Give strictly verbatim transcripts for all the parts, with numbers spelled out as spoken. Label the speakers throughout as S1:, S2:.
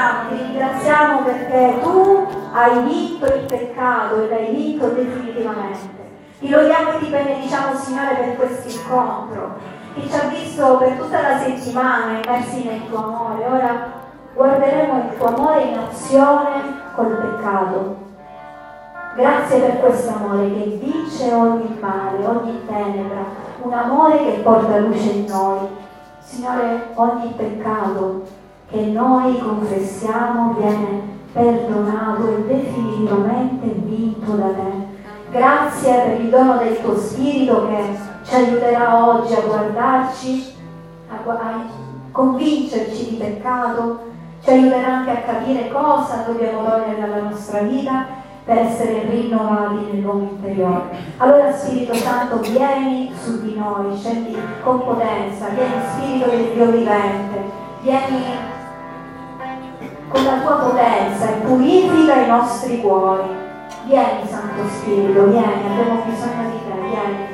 S1: ringraziamo, ti ringraziamo perché tu hai vinto il peccato e l'hai vinto definitivamente. Ti lodiamo e ti benediciamo, Signore, per questo incontro che ci ha visto per tutta la settimana immersi nel tuo amore. Ora guarderemo il tuo amore in azione col peccato. Grazie per questo amore che vince ogni male, ogni tenebra, un amore che porta luce in noi. Signore, ogni peccato che noi confessiamo viene perdonato e definitivamente vinto da te. Grazie per il dono del tuo Spirito che ci aiuterà oggi a guardarci, a, a convincerci di peccato, ci aiuterà anche a capire cosa dobbiamo togliere dalla nostra vita per essere rinnovati nell'uomo interiore. Allora Spirito Santo, vieni su di noi, scendi con potenza, vieni Spirito del Dio vivente, vieni con la tua potenza e purifica i nostri cuori. Vieni Santo Spirito, vieni, abbiamo bisogno di te, vieni.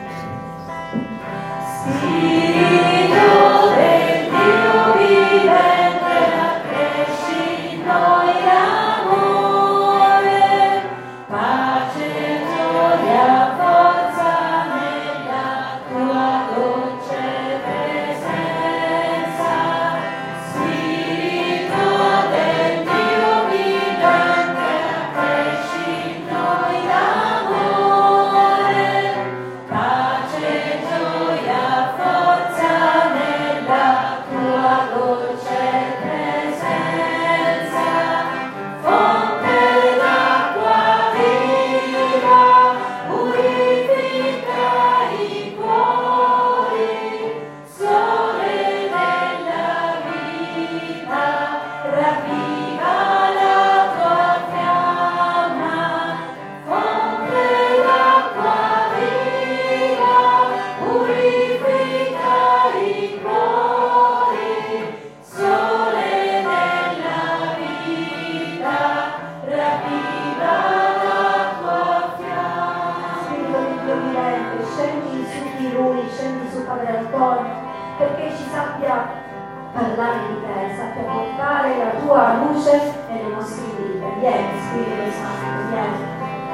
S1: Spirito del Dio vivente, accresci in noi l'amore, pace, gioia, forza nella tua dolce presenza. Spirito del Dio vivente, accresci in noi l'amore, pace, gioia, forza nella tua dolce presenza. Fonte d'acqua viva, purifica i cuori, sole della vita, ravviva la tua fiamma. Fonte d'acqua viva, purifica i cuori, sole della vita, ravviva la tua fiamma. Spirito di Dio vivente, scendi su di lui, scendi su Padre Antonio, perché ci sappia parlare di te, sappia portare la tua luce nelle nostre vite. Vieni Spirito Santo, vieni.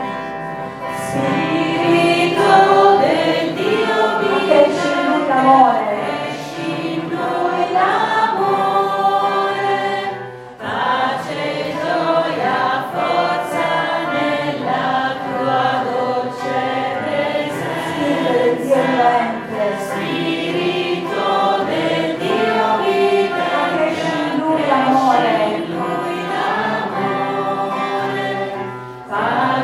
S1: Spirito del Dio vivente, accresci in lui l'amore, accresci in lui l'amore, pace, gioia, forza nella tua dolce presenza. Spirito del Dio vivente, Spirito del Dio vivente, accresci in lui l'amore, pace,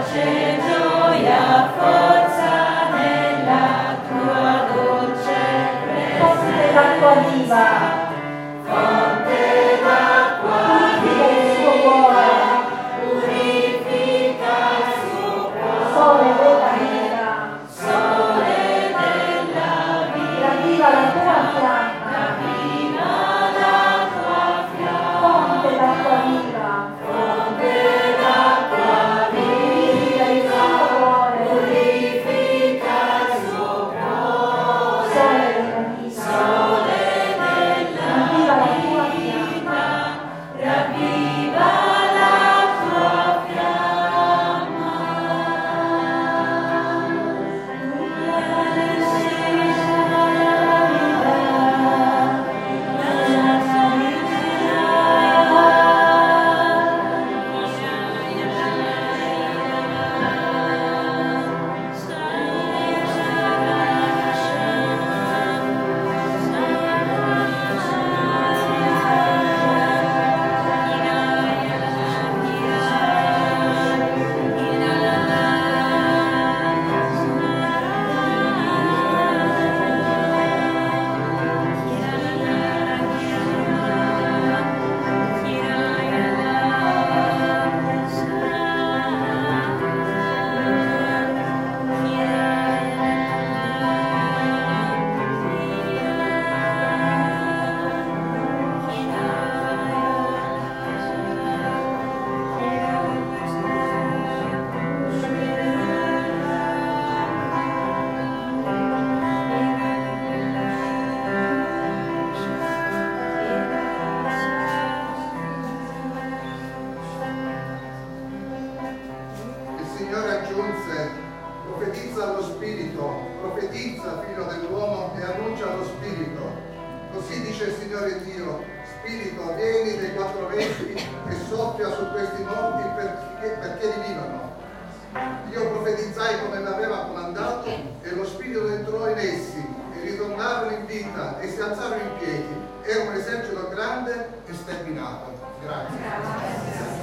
S2: Signore aggiunse: profetizza allo Spirito, profetizza, figlio dell'uomo, e annuncia allo Spirito. Così dice il Signore Dio: Spirito, vieni dei quattro venti e soffia su questi morti perché, perché rivivano. Io profetizzai come l'aveva comandato, e lo Spirito entrò in essi, e ritornarono in vita, e si alzarono in piedi. Era un esercito grande e sterminato. Grazie.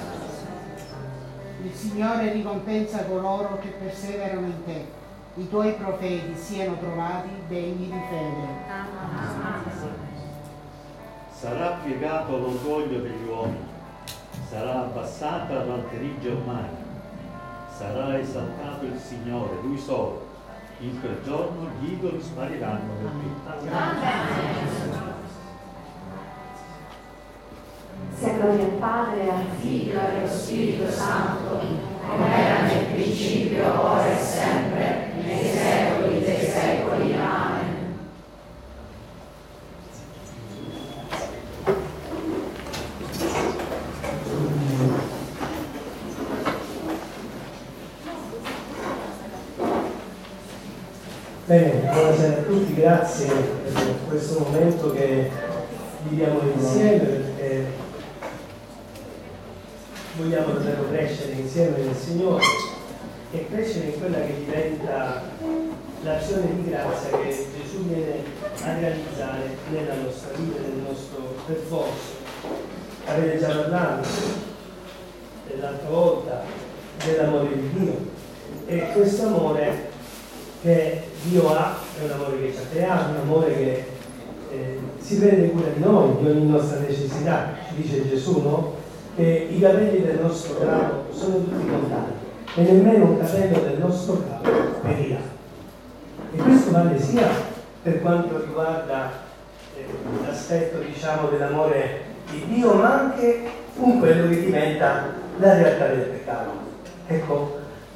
S3: Il Signore ricompensa coloro che perseverano in te. I tuoi profeti siano trovati degni di fede.
S4: Sarà piegato l'orgoglio degli uomini, sarà abbassata l'alterigia umana, sarà esaltato il Signore, Lui solo. In quel giorno gli idoli spariranno del tutto.
S1: Sia gloria al Padre, al
S5: Figlio e allo Spirito Santo, come era nel principio, ora e sempre, nei secoli dei secoli. Amen.
S6: Bene, buonasera a tutti, grazie per questo momento che viviamo insieme, perché vogliamo davvero crescere insieme nel Signore e crescere in quella che diventa l'azione di grazia che Gesù viene a realizzare nella nostra vita, nel nostro percorso. Avete già parlato l'altra volta dell'amore di Dio, e questo amore che Dio ha è un amore che ci ha creato, un amore che eh, si prende cura di noi, di ogni nostra necessità. Ci dice Gesù, no? Che i capelli del nostro capo sono tutti contati e nemmeno un capello del nostro capo perirà. E questo vale sia per quanto riguarda eh, l'aspetto, diciamo, dell'amore di Dio, ma anche con quello che diventa la realtà del peccato. Ecco,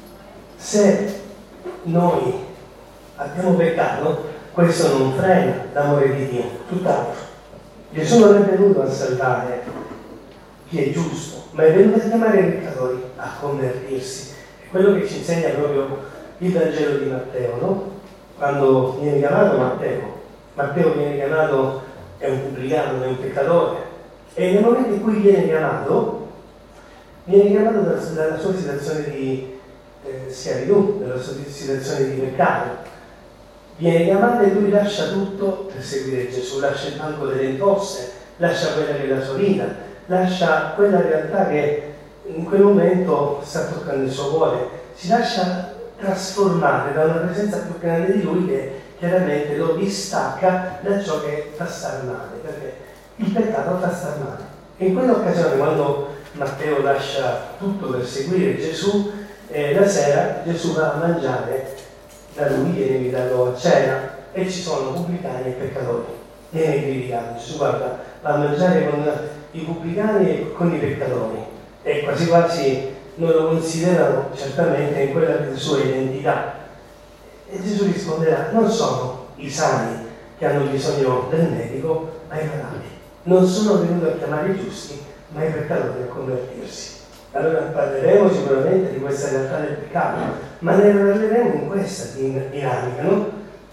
S6: se noi abbiamo peccato, questo non frena l'amore di Dio, tutt'altro. Gesù non è venuto a salvare chi è giusto, ma è venuto a chiamare i peccatori a convertirsi. È quello che ci insegna proprio il Vangelo di Matteo, no? Quando viene chiamato Matteo, Matteo viene chiamato, è un pubblicano, è un peccatore, e nel momento in cui viene chiamato, viene chiamato dalla sua situazione di eh, schiavitù, dalla sua situazione di peccato. Viene chiamato e lui lascia tutto per seguire Gesù, lascia il banco delle imposte, lascia quella che è la sua vita, lascia quella realtà che in quel momento sta toccando il suo cuore, si lascia trasformare da una presenza più grande di lui che chiaramente lo distacca da ciò che fa star male, perché il peccato fa star male. E in quell'occasione, quando Matteo lascia tutto per seguire Gesù, eh, la sera Gesù va a mangiare da lui, viene invitato a cena, e ci sono pubblicani e peccatori. Viene criticato, Gesù guarda, va a mangiare con i pubblicani e con i peccatori, e quasi quasi non lo considerano certamente in quella che è la sua identità. E Gesù risponderà: non sono i sani che hanno bisogno del medico, ma i malati. Non sono venuto a chiamare i giusti, ma i peccatori a convertirsi. Allora parleremo sicuramente di questa realtà del peccato, ma ne parleremo in questa dinamica, no?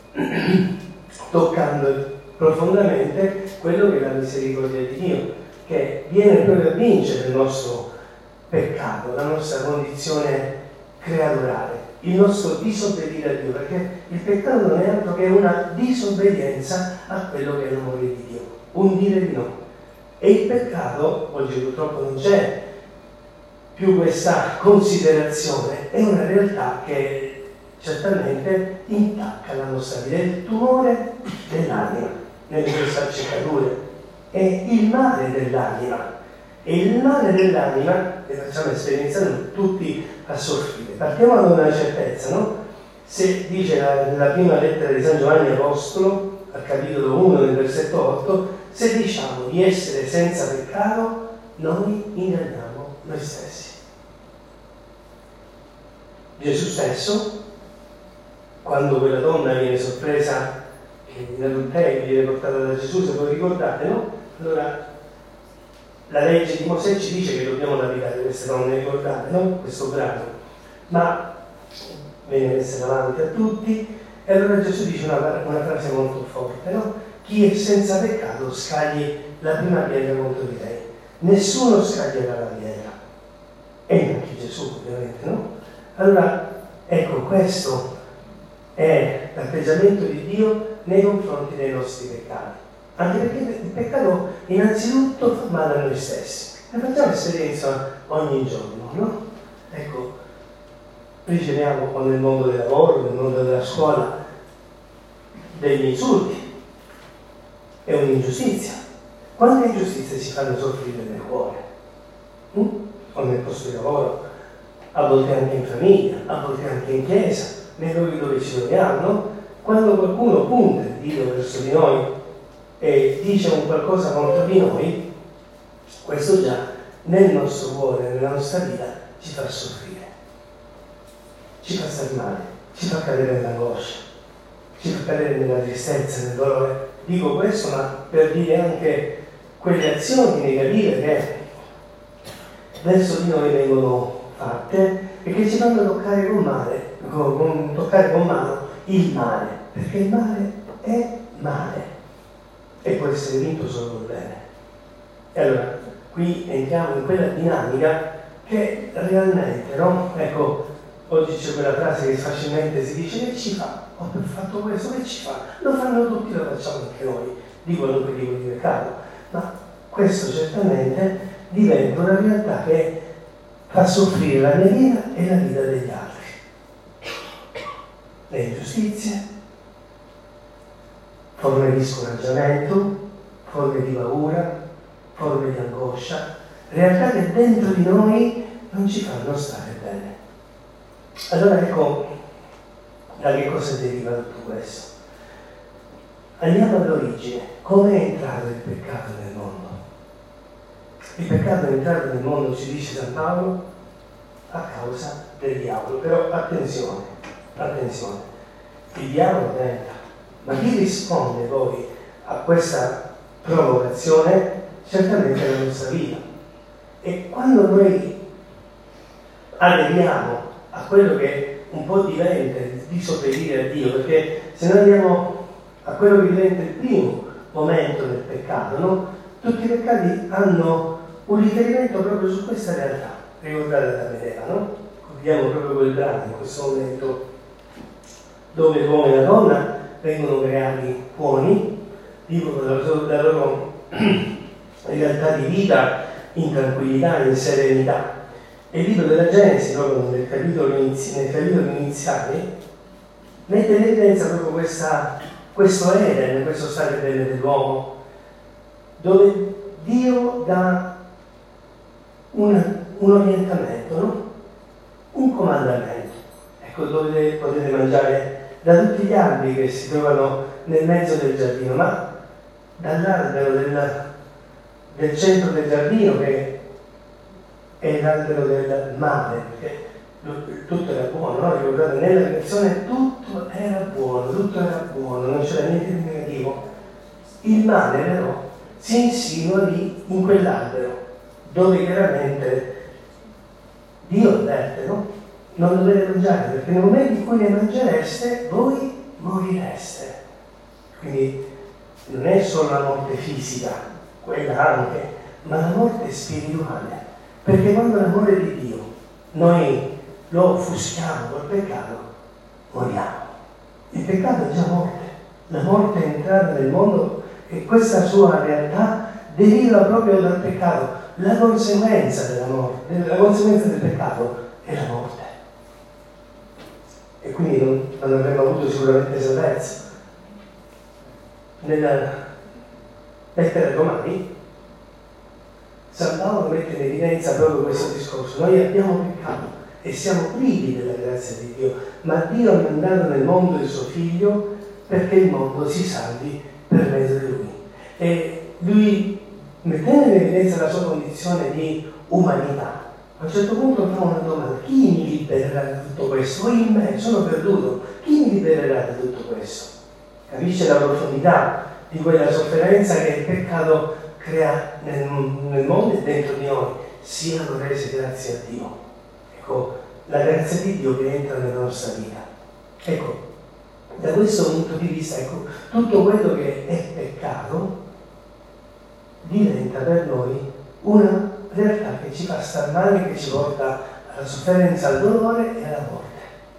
S6: Toccando profondamente quello che è la misericordia di Dio, che viene proprio a vincere il nostro peccato, la nostra condizione creaturale, il nostro disobbedire a Dio, perché il peccato non è altro che una disobbedienza a quello che è l'amore di Dio, un dire di no. E il peccato, oggi purtroppo non c'è più questa considerazione, è una realtà che certamente intacca la nostra vita, è il tumore dell'anima nelle sue sfaccettature, è il male dell'anima. E il male dell'anima, e facciamo esperienza noi tutti a soffrire. Partiamo da una certezza, no? Se dice la, nella prima lettera di San Giovanni Apostolo, al capitolo uno, nel versetto otto, se diciamo di essere senza peccato, noi inganniamo noi stessi. Gesù stesso, quando quella donna viene sorpresa in adulterio, viene portata da Gesù, se voi ricordate, no? Allora la legge di Mosè ci dice che dobbiamo lapidare queste donne, ricordate, no? Questo brano. ma viene messa davanti a tutti, e allora Gesù dice una, una frase molto forte, no? Chi è senza peccato scagli la prima pietra contro di lei. Nessuno scaglierà la pietra, e neanche Gesù ovviamente, no? Allora, ecco, questo è l'atteggiamento di Dio nei confronti dei nostri peccati, anche perché il peccato innanzitutto fa male a noi stessi, ne facciamo esperienza ogni giorno, no? Ecco, riceviamo nel mondo del lavoro, nel mondo della scuola, degli insulti e un'ingiustizia. Quante ingiustizie si fanno soffrire nel cuore? Mm? O nel posto di lavoro, a volte anche in famiglia, a volte anche in chiesa, nei luoghi dove ci troviamo, no? Quando qualcuno punta il dito verso di noi e dice un qualcosa contro di noi, questo già nel nostro cuore, nella nostra vita, ci fa soffrire, ci fa stare male, ci fa cadere nell'angoscia, ci fa cadere nella tristezza, nel dolore. Dico questo, ma per dire anche quelle azioni negative che verso di noi vengono fatte e che ci fanno toccare con male, con, con, toccare con mano il male, perché il male è male e può essere vinto solo col bene. E allora qui entriamo in quella dinamica che realmente, no? Ecco, oggi c'è quella frase che facilmente si dice: che ci fa? Ho fatto questo, che ci fa? Lo fanno tutti, lo facciamo anche noi, di qualunque tipo di peccato. Ma questo certamente diventa una realtà che fa soffrire la mia vita e la vita degli altri. Le ingiustizie, forme di scoraggiamento, forme di paura, forme di angoscia, realtà che dentro di noi non ci fanno stare bene. Allora ecco da che cosa deriva tutto questo. Andiamo all'origine. Come è entrato il peccato nel mondo? Il peccato è entrato nel mondo, ci dice San Paolo, a causa del diavolo. Però attenzione, attenzione, il diavolo tenta, ma chi risponde poi a questa provocazione? Certamente la nostra vita. E quando noi aderiamo a quello che un po' diventa il disobbedire a Dio, perché se noi andiamo a quello che diventa il primo momento del peccato, no? Tutti i peccati hanno un riferimento proprio su questa realtà, ricordate da Medea, no? Vediamo proprio quel brano in questo momento dove l'uomo e la donna vengono creati buoni, vivono la loro, la loro realtà di vita in tranquillità, in serenità. E il libro della Genesi, proprio nel capitolo, inizi, nel capitolo iniziale, mette in evidenza proprio questa, questo Eden, questo stato bene dell'uomo, dove Dio dà un, un orientamento, no? Un comandamento. Ecco, dove potete mangiare da tutti gli alberi che si trovano nel mezzo del giardino, ma dall'albero del, del centro del giardino, che è l'albero del male, perché tutto era buono, no? Ricordate, nella creazione tutto era buono, tutto era buono, non c'era niente di negativo. Il male però si insinua lì in quell'albero, dove chiaramente Dio avverte, no? Non dovete mangiare, perché nel momento in cui ne mangereste voi morireste. Quindi non è solo la morte fisica, quella anche, ma la morte spirituale. Perché quando l'amore di Dio noi lo offuschiamo col peccato, moriamo. Il peccato è già morte, la morte è entrata nel mondo e questa sua realtà deriva proprio dal peccato. La conseguenza della morte, la conseguenza del peccato è la morte. E quindi non, non avremmo avuto sicuramente salvezza. Nella lettera ai Romani San Paolo mette in evidenza proprio questo discorso. Noi abbiamo peccato e siamo privi della grazia di Dio, ma Dio ha mandato nel mondo il suo figlio perché il mondo si salvi per mezzo di lui. E lui, mettendo in evidenza la sua condizione di umanità, a un certo punto fa una domanda: chi mi libererà da tutto questo? Io in me sono perduto, chi mi libererà da tutto questo? Capisce la profondità di quella sofferenza che il peccato crea nel, nel mondo e dentro di noi. Siano rese grazie a Dio. Ecco, la grazia di Dio che entra nella nostra vita. Ecco, da questo punto di vista, ecco, tutto quello che è peccato diventa per noi una realtà che ci fa star male, che ci porta alla sofferenza, al dolore e alla morte.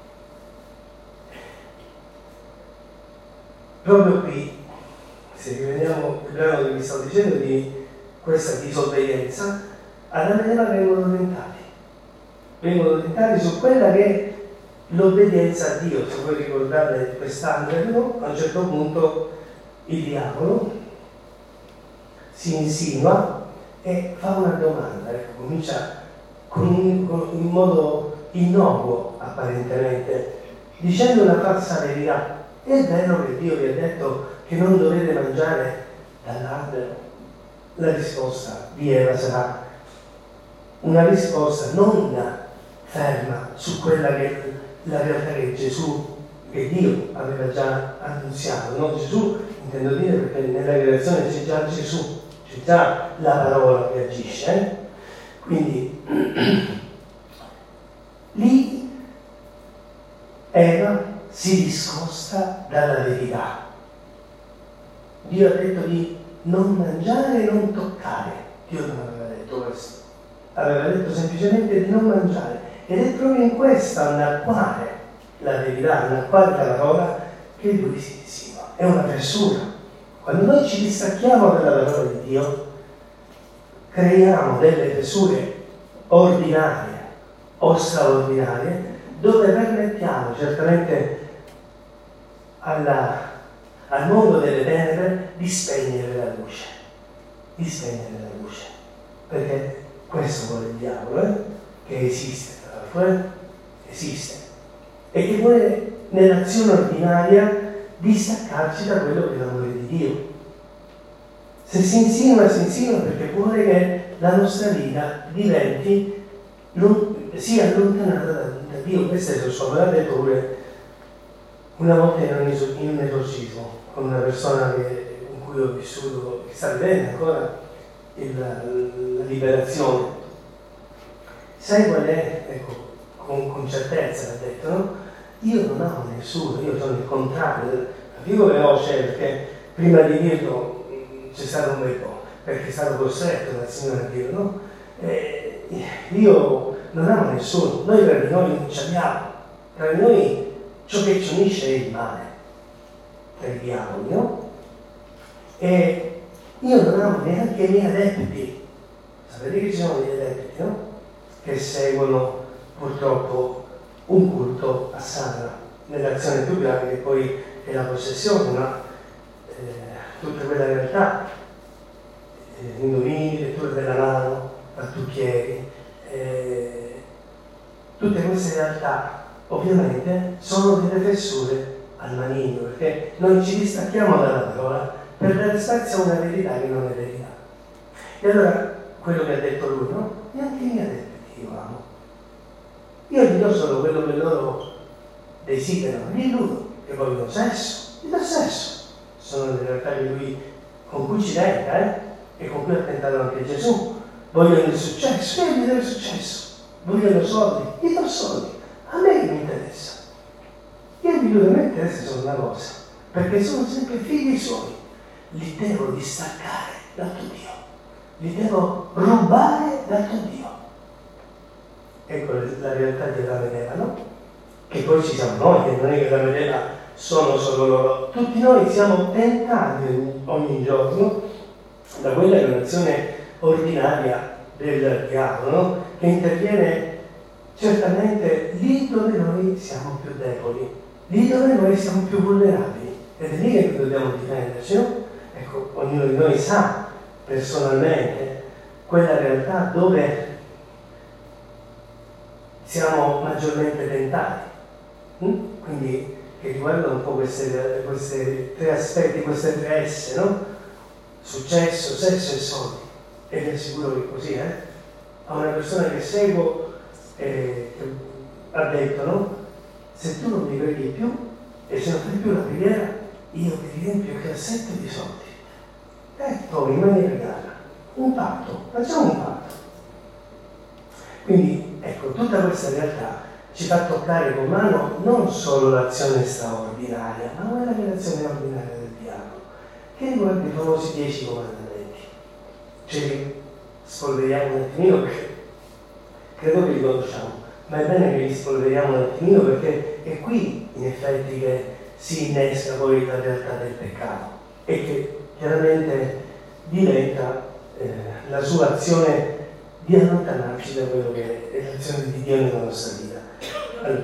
S6: Proprio qui, se rivediamo il brano che vi stavo dicendo di questa disobbedienza, Adamo ed Eva vengono tentati. Vengono tentati su quella che è l'obbedienza a Dio. Se voi ricordate quest'angelo, a un certo punto il diavolo si insinua e fa una domanda, ecco, comincia con un, con, in modo innocuo apparentemente, dicendo una falsa verità. È vero che Dio vi ha detto che non dovete mangiare dall'albero? La risposta di Eva sarà una risposta non ferma su quella che è la realtà che Gesù, che Dio aveva già annunziato. No? Gesù, intendo dire, perché nella creazione c'è già Gesù, c'è già la parola che agisce. Eh? Quindi lì Eva si discosta dalla verità. Dio ha detto di non mangiare e non toccare. Dio non aveva detto questo, aveva detto semplicemente di non mangiare, ed è proprio in questa annacquare la verità, annacquare la parola, che lui si insinua. È una fessura. Quando noi ci distacchiamo dalla parola di Dio, creiamo delle fessure ordinarie o straordinarie, dove permettiamo certamente alla, al mondo delle tenebre di spegnere la luce, di spegnere la luce, perché questo vuole il diavolo, eh? Che esiste, tra l'altro, eh? esiste, e che vuole nell'azione ordinaria distaccarci da quello che è l'amore di Dio. Se si insinua, si insinua perché vuole che la nostra vita diventi, sia allontanata da, da Dio. Questo è il suo, me l'ha detto pure una volta in un, in un esorcismo con una persona che, con cui ho vissuto, che sta vivendo ancora il, la liberazione. Sai qual è? Ecco, con, con certezza l'ha detto, no? Io non amo nessuno, io sono il contrario, la dico veloce perché prima di dirlo c'è stato un bel po', perché è stato costretto dal Signore a dirlo, no? Eh, io non amo nessuno, noi tra di noi non ci abbiamo, tra di noi ciò che ci unisce è il male, tra i diavoli, no? E io non amo neanche i miei adepti, sapete che ci sono degli adepti, no? Che seguono purtroppo un culto a Satana, nell'azione più grave che poi è la possessione, ma eh, tutta quella realtà, eh, indovini, lettura della mano, pattucchieri, eh, tutte queste realtà ovviamente sono delle fessure al maligno, perché noi ci distacchiamo dalla parola per dare spazio a una verità che non è verità. E allora quello che ha detto lui, no? Neanche i miei adepti io amo. Io gli do solo quello che loro desiderano, gli illudo, che vogliono sesso, gli do sesso. Sono le realtà che lui, con cui ci tenta, eh? E con cui ha tentato anche Gesù. Vogliono il successo, io gli do il successo. Vogliono soldi, gli do soldi. A me che mi interessa. Io mi a me interessa solo una cosa, perché sono sempre figli suoi. Li devo distaccare dal tuo Dio. Li devo rubare dal tuo Dio. Ecco la realtà della Eva, no? Che poi ci siamo noi, che non è che la Eva sono solo loro. Tutti noi siamo tentati ogni giorno da quella che è un'azione ordinaria del diavolo, no? Che interviene certamente lì dove noi siamo più deboli, lì dove noi siamo più vulnerabili, ed è lì che dobbiamo difenderci, no? Ecco, ognuno di noi sa personalmente quella realtà dove siamo maggiormente tentati, hm? Quindi che riguardano un po' queste, queste tre aspetti, queste tre S, no? Successo, sesso e soldi. E vi assicuro che così, eh? A una persona che seguo eh, ha detto, no? Se tu non mi preghi più e se non fai più la preghiera, io ti riempio il cassetto di soldi. Ecco, in maniera chiara, un patto, facciamo un patto. Quindi, ecco, tutta questa realtà ci fa toccare con mano non solo l'azione straordinaria, ma quella che è l'azione ordinaria del diavolo, che riguarda i famosi dieci comandamenti. Ce li spolveriamo un attimino perché credo che li conosciamo, ma è bene che li spolveriamo un attimino perché è qui in effetti che si innesca poi la realtà del peccato e che chiaramente diventa eh, la sua azione di allontanarci da quello che è l'azione di Dio nella nostra vita. Allora,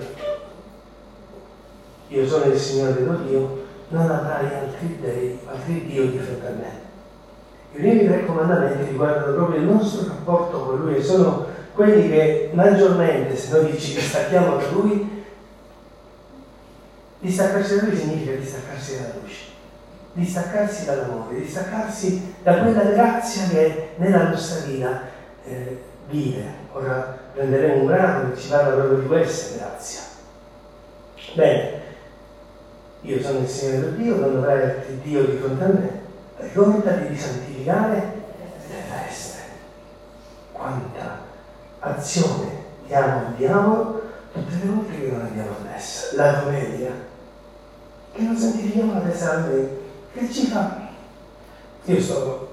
S6: io sono il Signore tuo Dio, non avrai altri dei, altri Dio di fronte a me. I primi tre comandamenti riguardano proprio il nostro rapporto con Lui e sono quelli che maggiormente, se noi ci distacchiamo da Lui, distaccarsi da Lui significa distaccarsi dalla luce, distaccarsi dall'amore, distaccarsi da quella grazia che nella nostra vita eh, vive. Ora prenderemo un brano che ci parla proprio di questa grazia. Bene, io sono il Signore tuo Dio, non avrai altri Dio di fronte a me, ricordati di santificare le feste. Quanta azione diamo al diavolo tutte le volte che non andiamo a messa, la domenica, che non santifichiamo la festa da me, che ci fa? Io sto,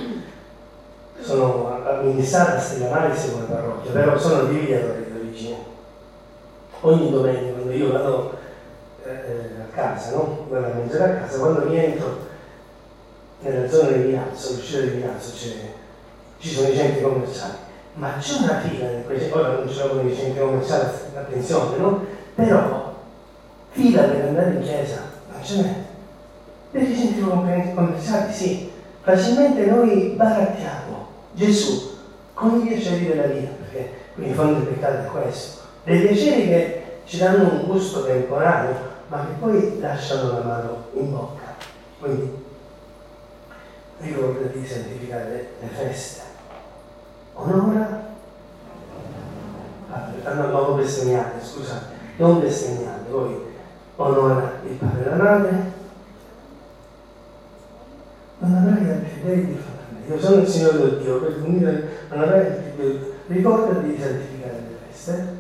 S6: sono amministrata a Stella Maris come parrocchia, però sono di Vigliatore di origine. Ogni domenica quando io vado eh, a casa, no? Vado a mangiare a casa, quando rientro nella zona di Milazzo, l'uscita di Milazzo, ci sono i centri commerciali, ma c'è una fila, ora non ce l'avevo nei centri commerciali, attenzione, no? Però fila per andare in chiesa non ce n'è. Per i centri commerciali sì, facilmente noi barattiamo Gesù con i piaceri della vita, perché qui in fondo il peccato è questo, dei piaceri che ci danno un gusto temporaneo, ma che poi lasciano la mano in bocca. Quindi ricordati di santificare le, le feste. Onora, ah, no, non bestemmiate, scusate, non bestemmiate, voi onora il padre e la madre, non avrai altri dei di fronte a me. Io sono il Signore tuo Dio, per unire, non avrai altri dei. Ricordati di santificare le feste,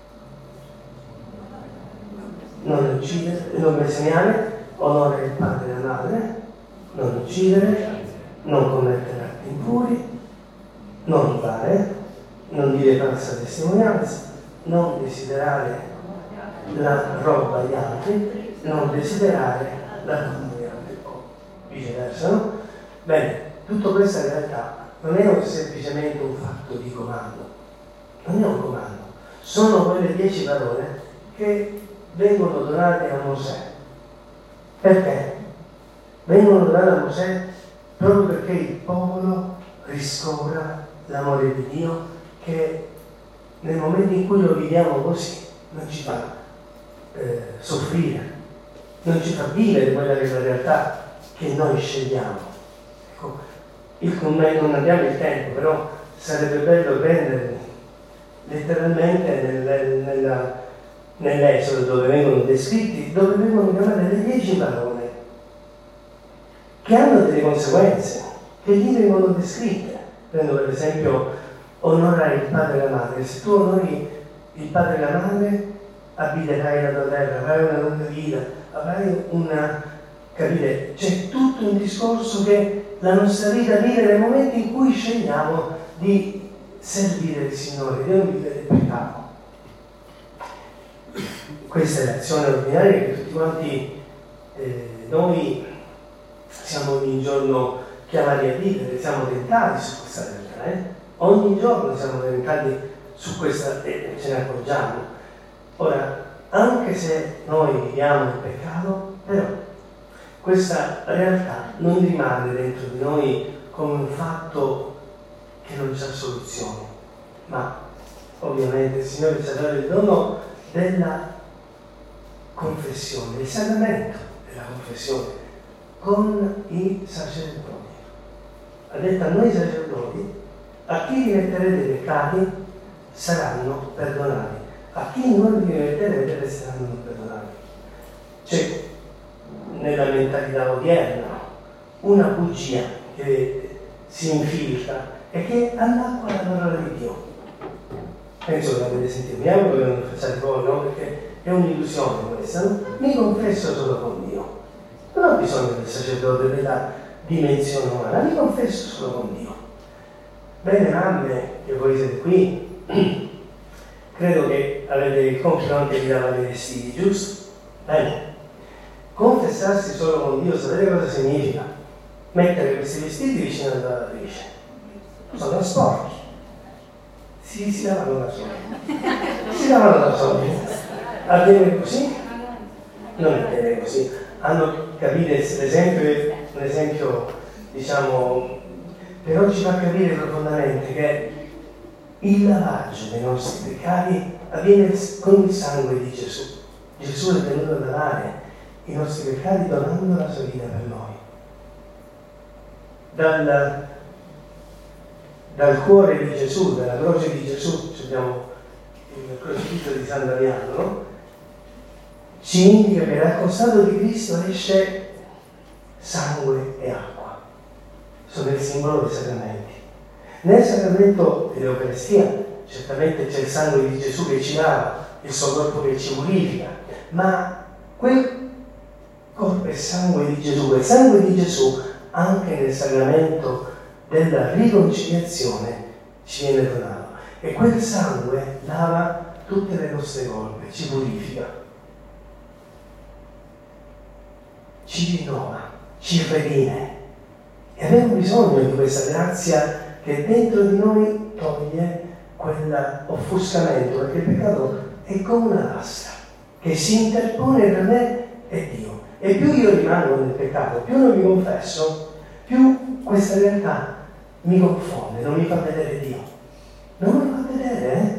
S6: non uccidere, non bestemmiare, onora il padre e la madre, non uccidere, non commettere atti impuri, non rubare, non dire falsa testimonianza, non desiderare la roba agli altri, non desiderare la donna agli altri, o viceversa, no? Bene, tutto questo in realtà non è semplicemente un fatto di comando, non è un comando, sono quelle dieci parole che vengono donate a Mosè. Perché? Vengono donate a Mosè proprio perché il popolo riscopra l'amore di Dio che nel momento in cui lo viviamo così non ci fa eh, soffrire, non ci fa vivere quella che è la realtà che noi scegliamo. Ecco, il, non abbiamo il tempo, però sarebbe bello prenderli letteralmente nel, nella, nell'Esodo dove vengono descritti, dove vengono chiamate le dieci parole che hanno delle conseguenze, che lì vengono descritte. Prendo per esempio onorare il padre e la madre. Se tu onori il padre e la madre, abiterai la tua terra, avrai una lunga vita, avrai una... capite? C'è tutto un discorso che la nostra vita vive nel momento in cui scegliamo di servire il Signore, di non vivere il peccato. Questa è l'azione ordinaria che tutti quanti eh, noi siamo ogni giorno chiamati a vivere, siamo tentati su questa realtà, eh? Ogni giorno siamo tentati su questa e ce ne accorgiamo. Ora, anche se noi viviamo il peccato, però questa realtà non rimane dentro di noi come un fatto che non c'è soluzione, ma ovviamente il Signore ci ha dato il dono della confessione, il sacramento della confessione con i sacerdoti. Ha detto a noi sacerdoti: a chi rimetterete i peccati saranno perdonati, a chi non li rimetterete resteranno non perdonati. C'è nella mentalità odierna una bugia che si infiltra e che all'acqua la parola di Dio. penso che l'avete sentito, mi auguro che non lo facciate voi, no? Perché è un'illusione questa, no? Mi confesso solo con Dio. Non ho bisogno del sacerdote della dimensione umana, mi confesso solo con Dio. Bene, mamme, che voi siete qui, credo che avete il compito anche di lavare i vestiti, giusto? Bene. Confessarsi solo con Dio, sapete cosa significa? Mettere questi vestiti vicino alla lavatrice. Sono sporchi. Si, si lavano da soli. Si lavano da soli. Avviene così? Non avviene così. Hanno capito l'esempio, un esempio, diciamo, però ci fa capire profondamente che il lavaggio dei nostri peccati avviene con il sangue di Gesù. Gesù è venuto a lavare i nostri peccati donando la sua vita per noi. Dal, dal cuore di Gesù, dalla croce di Gesù, abbiamo il crocifisso di San Damiano, no? Ci indica che dal costato di Cristo esce sangue e acqua. Sono il simbolo dei sacramenti. Nel sacramento dell'Eucaristia certamente c'è il sangue di Gesù che ci lava, il suo corpo che ci purifica, ma quel corpo e sangue di Gesù, quel sangue di Gesù anche nel sacramento della riconciliazione ci viene donato, e quel sangue lava tutte le nostre colpe, ci purifica, ci rinnova, ci redime, e abbiamo bisogno di questa grazia che dentro di noi toglie quell'offuscamento, perché il peccato è come una lastra che si interpone tra me e Dio. E più io rimango nel peccato, più non mi confesso, più questa realtà mi confonde, non mi fa vedere Dio. Non mi fa vedere, eh?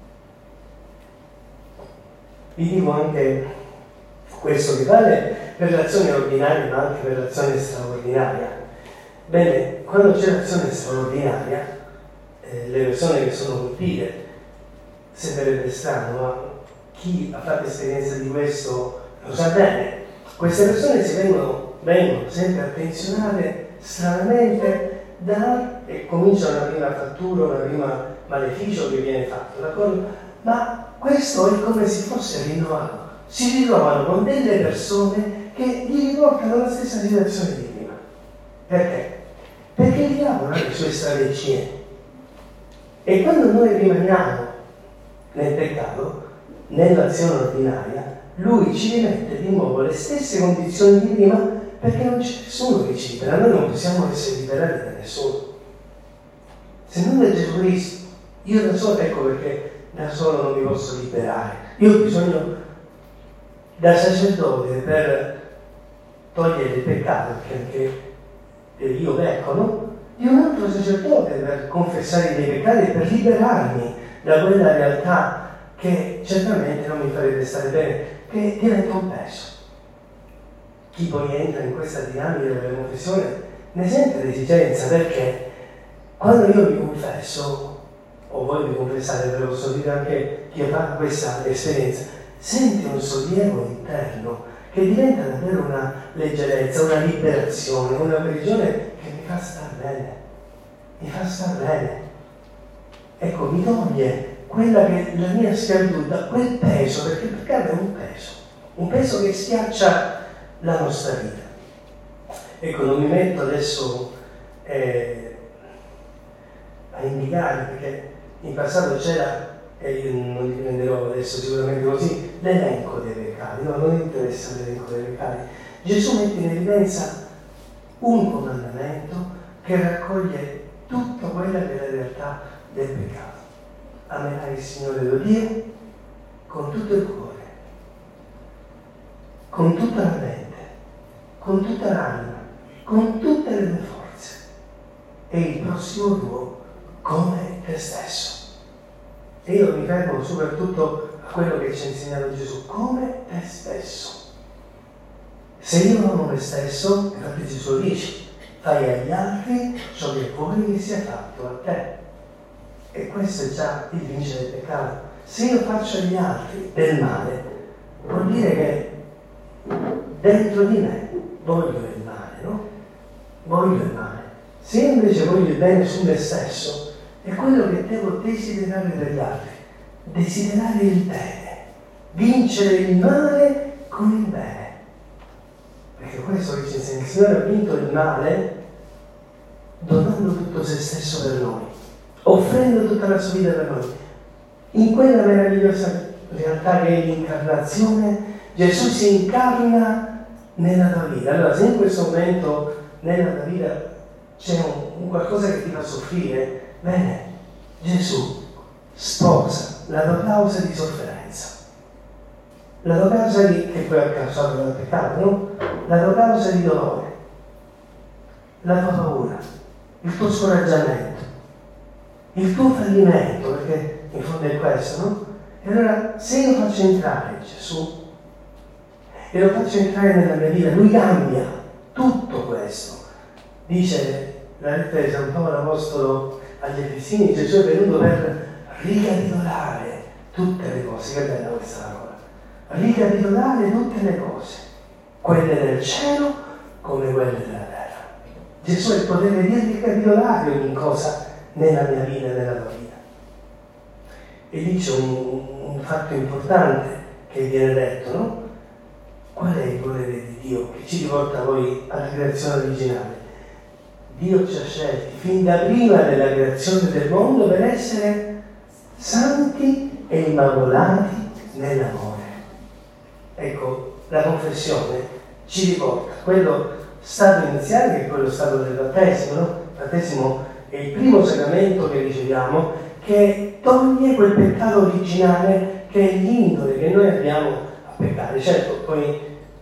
S6: Vi dico anche questo che vale per l'azione ordinaria, ma anche per l'azione straordinaria. Bene, quando c'è l'azione straordinaria, eh, le persone che sono colpite, sembrerebbe strano, ma chi ha fatto esperienza di questo lo sa bene. Queste persone si vengono, vengono sempre attenzionate stranamente da, e comincia una prima fattura, una prima maleficio che viene fatto, d'accordo? Ma questo è come se fosse rinnovato. Si ritrovano con delle persone che gli riportano la stessa situazione di prima. Perché? Perché gli lavorano le sue strategie. E quando noi rimaniamo nel peccato, nell'azione ordinaria, lui ci rimette di nuovo le stesse condizioni di prima, perché non c'è nessuno che ci libera. Noi non possiamo essere liberati da nessuno, se non da Gesù Cristo. Io da solo, ecco perché da solo non mi posso liberare. Io ho bisogno da sacerdote per togliere il peccato, perché anche io pecco, no? Di un altro sacerdote per confessare i miei peccati e per liberarmi da quella realtà che certamente non mi farebbe stare bene, che diventa un peso. Chi poi entra in questa dinamica della confessione ne sente l'esigenza, perché quando io mi confesso, o voi mi confessate, ve lo posso dire anche chi ha fatto questa esperienza, sente un sollievo interno che diventa davvero una leggerezza, una liberazione, una guarigione che mi fa star bene, mi fa star bene. Ecco, mi toglie quella che è la mia schiavitù, da quel peso, perché il peccato è un peso, un peso che schiaccia la nostra vita. Ecco, non mi metto adesso eh, a indicare, perché in passato c'era, e io non li prenderò adesso sicuramente così, l'elenco dei peccati. No, non interessa l'elenco dei peccati. Gesù mette in evidenza un comandamento che raccoglie tutta quella che è la realtà del peccato. Amerai il Signore tuo Dio con tutto il cuore, con tutta la mente, con tutta l'anima, con tutte le tue forze, e il prossimo tuo come te stesso. E io mi fermo soprattutto a quello che ci ha insegnato Gesù, come te stesso. Se io amo me stesso, infatti Gesù dice, fai agli altri ciò che vuoi che sia fatto a te. E questo è già il vincere del peccato. Se io faccio agli altri del male, vuol dire che dentro di me voglio il male, no? Voglio il male. Se io invece voglio il bene su me stesso, è quello che devo desiderare dagli altri. desiderare il bene, vincere il male con il bene. Perché questo che ci insegna, il Signore ha vinto il male donando tutto se stesso per noi, offrendo tutta la sua vita per noi. In quella meravigliosa realtà che è l'incarnazione, Gesù si incarna nella tua vita. Allora, se in questo momento nella tua vita c'è un, un qualcosa che ti fa soffrire, bene, Gesù sposa la tua causa di sofferenza, la tua causa di, che poi ha causato dal peccato, no? La tua causa di dolore, la tua paura, il tuo scoraggiamento, il tuo fallimento, perché in fondo è questo, no? E allora, se io faccio entrare Gesù e lo faccio entrare nella mia vita, lui cambia tutto questo. Dice la lettera di San Paolo Apostolo agli Efesini, Gesù è venuto per ricapitolare tutte le cose. Che bella questa parola, ricapitolare tutte le cose, quelle del cielo come quelle della terra. Gesù ha il potere di ricapitolare ogni cosa nella mia vita e nella tua vita. E dice un, un fatto importante che viene detto, no? Qual è il volere di Dio che ci riporta poi alla creazione originale? Dio ci ha scelti fin da prima della creazione del mondo per essere santi e immacolati nell'amore. Ecco, la confessione ci riporta a quello stato iniziale che è quello stato del battesimo, no? Il battesimo è il primo sacramento che riceviamo, che toglie quel peccato originale che è l'indole che noi abbiamo a peccare. Certo, poi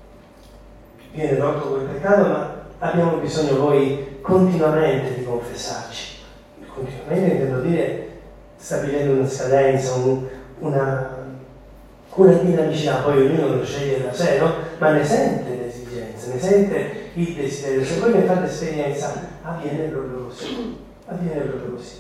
S6: viene tolto quel peccato, ma abbiamo bisogno poi continuamente di confessarci. Continuamente intendo dire stabilendo una scadenza, un, una, una dinamicità, poi ognuno lo sceglie da sé, no? Ma ne sente l'esigenza, ne sente il desiderio. Se voi ne fate esperienza, avviene proprio così. Avviene proprio così.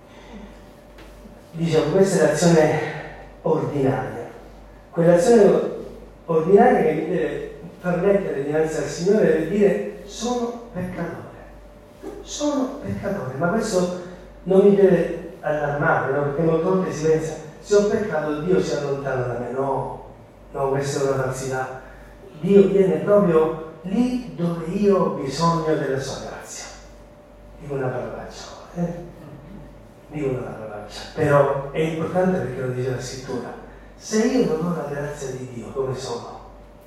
S6: Diciamo, questa è l'azione ordinaria. Quell'azione ordinaria che mi deve far mettere dinanzi al Signore e dire: sono peccatore. Sono peccatore, ma questo non mi deve allarmare, no? Perché molte volte si pensa: se ho peccato Dio si allontana da me. No, no, questa è una falsità. Dio viene proprio lì dove io ho bisogno della sua grazia. Dico una parolaccia, eh? Dico una parolaccia, però è importante perché lo dice la scrittura. Se io non ho la grazia di Dio, come sono?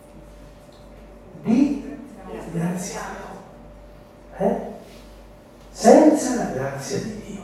S6: Disgraziato. Eh? Senza la grazia di Dio.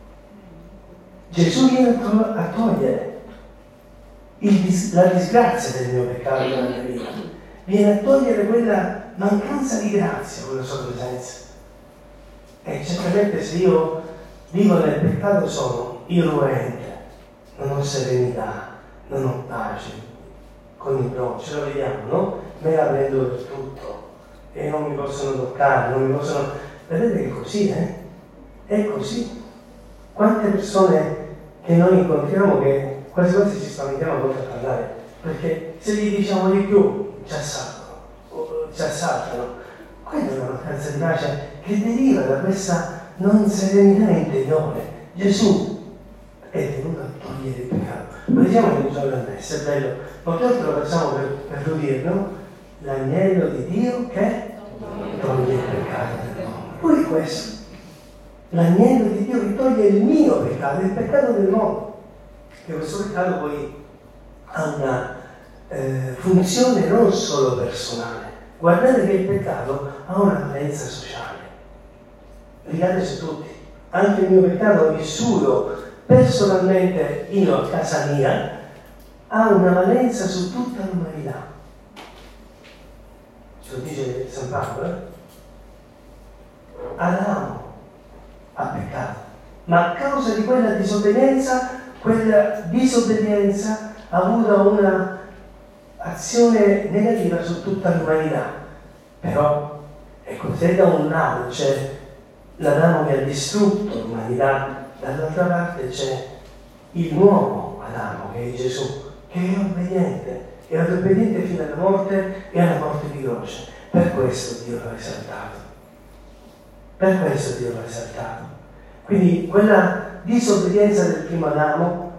S6: Gesù viene a togliere il dis- la disgrazia del mio peccato nella mia vita, viene a togliere quella mancanza di grazia con la sua presenza. E certamente se io vivo nel peccato sono irruente, non ho serenità, non ho pace con il no, ce lo vediamo, no? Me la prendo per tutto e non mi possono toccare, non mi possono... Vedete che è così, eh? È così. Quante persone che noi incontriamo che quasi quasi ci spaventiamo a volte a parlare, perché se gli diciamo di più ci assaltano, ci assaltano. Quella è una mancanza di pace che deriva da questa non serenità interiore. Gesù è venuto a togliere il peccato. Lo diciamo in un giorno a messa, è bello, ma tutti lo facciamo per, per udirlo, no? L'agnello di Dio che toglie il peccato del mondo. Pure questo. L'agnello di Dio che toglie il mio peccato, il peccato del mondo. Che questo peccato poi ha una eh, funzione non solo personale. Guardate che il peccato ha una valenza sociale. Ricade su tutti. Anche il mio peccato vissuto personalmente io a casa mia ha una valenza su tutta l'umanità. Ce lo dice San Paolo, eh? Adamo ha peccato, ma a causa di quella disobbedienza, quella disobbedienza ha avuto una azione negativa su tutta l'umanità. Però, ecco, se da un lato c'è l'Adamo che ha distrutto l'umanità, dall'altra parte c'è il nuovo Adamo, che è Gesù, che è obbediente, è obbediente fino alla morte e alla morte di croce. Per questo Dio l'ha esaltato. Per questo Dio l'ha esaltato. Quindi quella disobbedienza del primo Adamo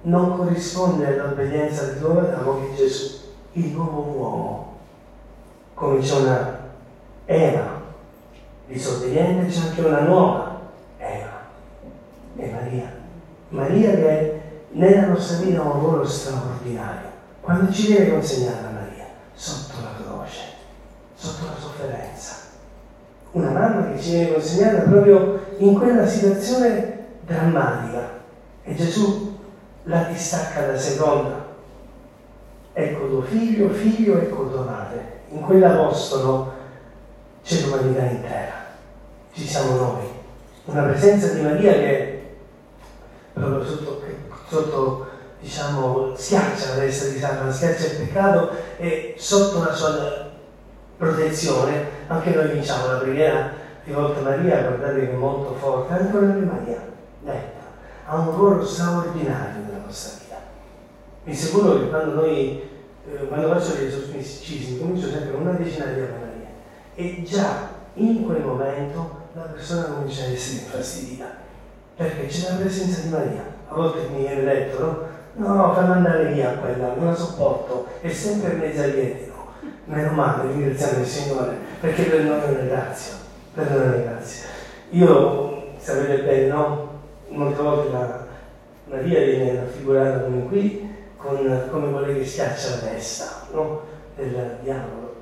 S6: non corrisponde all'obbedienza del nuovo Adamo che è Gesù, il nuovo uomo. Come c'è una Eva disobbediente, c'è anche una nuova Eva, è Maria. Maria che nella nostra vita ha un ruolo straordinario. Quando ci viene consegnata Maria, sotto la croce, sotto la sofferenza, una mamma che ci viene consegnata proprio in quella situazione drammatica, e Gesù la distacca da seconda. Ecco tuo figlio, figlio, ecco tua madre. In quell'apostolo c'è l'umanità intera, ci siamo noi. Una presenza di Maria che proprio sotto, sotto diciamo, schiaccia la destra di Satana, schiaccia il peccato, e sotto la sua protezione anche noi vinciamo. La preghiera rivolta a Maria, guardate che è molto forte, anche quella di Maria, detta, ha un ruolo straordinario nella nostra vita. Mi sicuro che quando noi, eh, quando faccio gli esorcismi, comincio sempre con una decina di Ave Maria, e già in quel momento la persona comincia a essere infastidita, perché c'è la presenza di Maria. A volte mi viene detto, no? No, no, fammi andare via quella, non la sopporto, è sempre in mezzo agli etni. Meno male, ringraziamo il Signore, perché per noi è una grazia, per noi è una grazia. Io, sapete bene, no? Molte volte la Maria viene raffigurata come qui, con, come quella che schiaccia la testa, no? Del diavolo.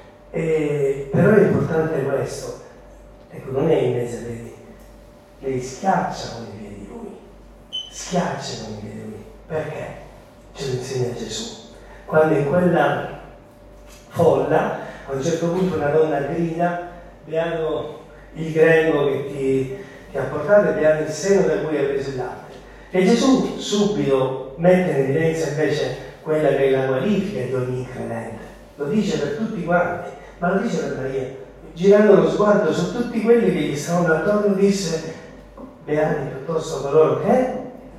S6: E, però è importante questo, ecco, non è in mezzo ai piedi, lei schiaccia con i piedi lui, schiaccia con i piedi lui. Perché? Ce lo insegna Gesù. Quando in quella folla, a un certo punto una donna grida, beato il greco che ti, ti ha portato, e beato il seno da cui hai preso il latte. E Gesù subito mette in evidenza invece quella che è la qualifica di ogni credente. Lo dice per tutti quanti, ma lo dice per Maria. Girando lo sguardo su tutti quelli che gli stavano attorno, disse: beati piuttosto coloro che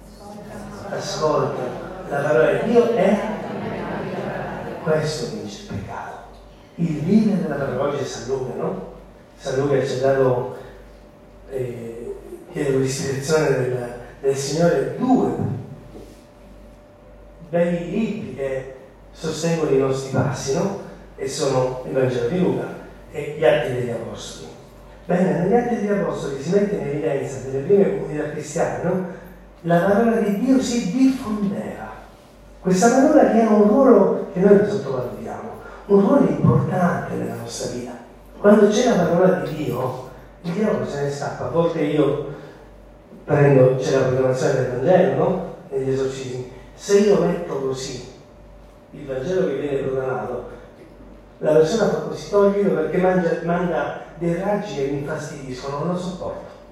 S6: ascoltano la parola di Dio, e questo vince il peccato. Il vivere della parola. Oggi è San Luca, no? San Luca ci ha dato, eh, chiedo l'ispirazione del, del Signore, due bei libri che sostengono i nostri passi, no? E sono il Vangelo di Luca e gli Atti degli Apostoli. Bene, negli Atti degli Apostoli si mette in evidenza delle prime comunità cristiane, no? La parola di Dio si diffondeva. Questa parola che ha un ruolo che noi sottovalutiamo, un ruolo importante nella nostra vita. Quando c'è la parola di Dio, il diavolo se ne scappa. A volte io prendo, c'è la proclamazione del Vangelo, no? Negli esorcismi. Se io metto così il Vangelo che viene proclamato, la persona fa così, toglilo, perché mangia, manda dei raggi che mi infastidiscono, non lo sopporto.